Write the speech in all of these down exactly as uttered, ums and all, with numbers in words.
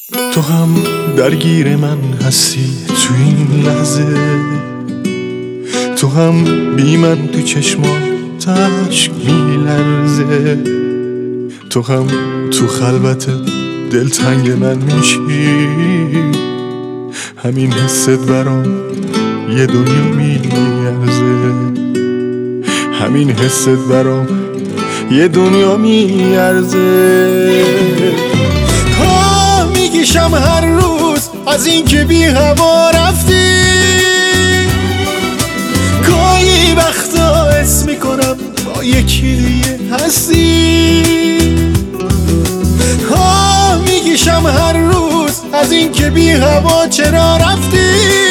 تو هم درگیر من هستی تو این لحظه، تو هم بی من تو چشمات عشق میلرزه، تو هم تو خلوت دلتنگ من میشی، همین حست برام یه دنیا میارزه، همین حست برام یه دنیا میارزه. ها میگیشم هر روز از این که بی هوا رفتی، گاهی وقتا حس میکنم با یکی دیگه هستی. ها میگیشم هر روز از این که بی هوا چرا رفتی،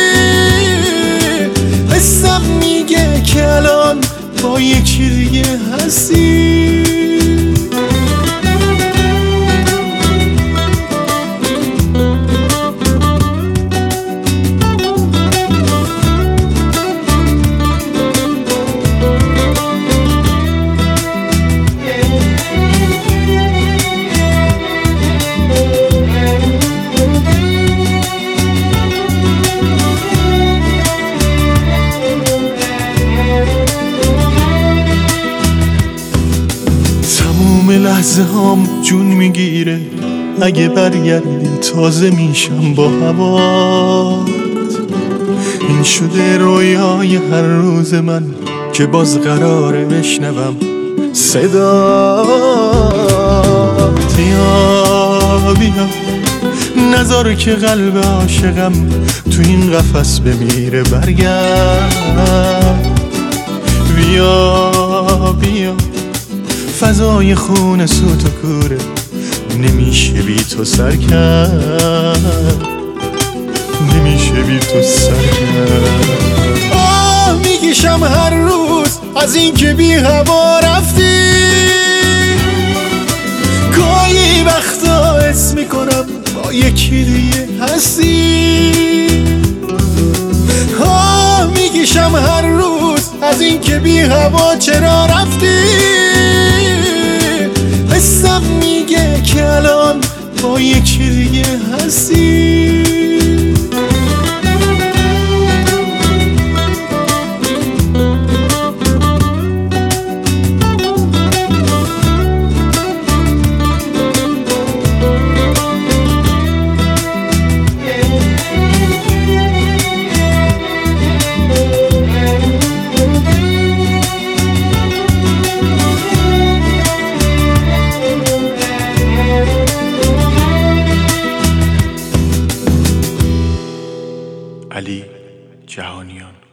حسم میگه که الان با یکی دیگه هستی. لحظه هام جون میگیره، اگه برگردی تازه میشم با هوات. این شده رویای هر روز من که باز قراره بشنوم صدات. بیا بیا نذار که قلب عاشقم تو این قفس بمیره، برگرد. بیا بیا فضای خون سوت و کوره، نمیشه بی تو سر کرد، نمیشه بی تو سر کرد. آه میگیشم هر روز از این که بی هوا رفتی، گاهی وقتا حس میکنم با یکی دیگه هستی. آه میگیشم هر روز از این که بی هوا چرا رفتی، حسم میگه که الان با یکی دیگه هستی. علی جهانیان.